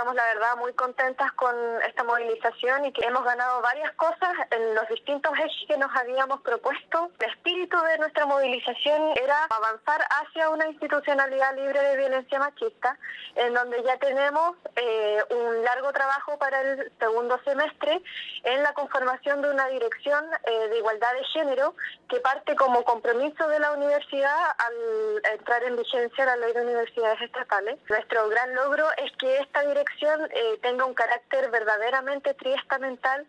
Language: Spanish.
estamos, la verdad, muy contentas con esta movilización y que hemos ganado varias cosas en los distintos ejes que nos habíamos propuesto. El espíritu de nuestra movilización era avanzar hacia una institucionalidad libre de violencia machista, en donde ya tenemos un largo trabajo para el segundo semestre en la conformación de una dirección de igualdad de género que parte como compromiso de la universidad al entrar en vigencia la ley de universidades estatales. Nuestro gran logro es que esta dirección tenga un carácter verdaderamente triestamental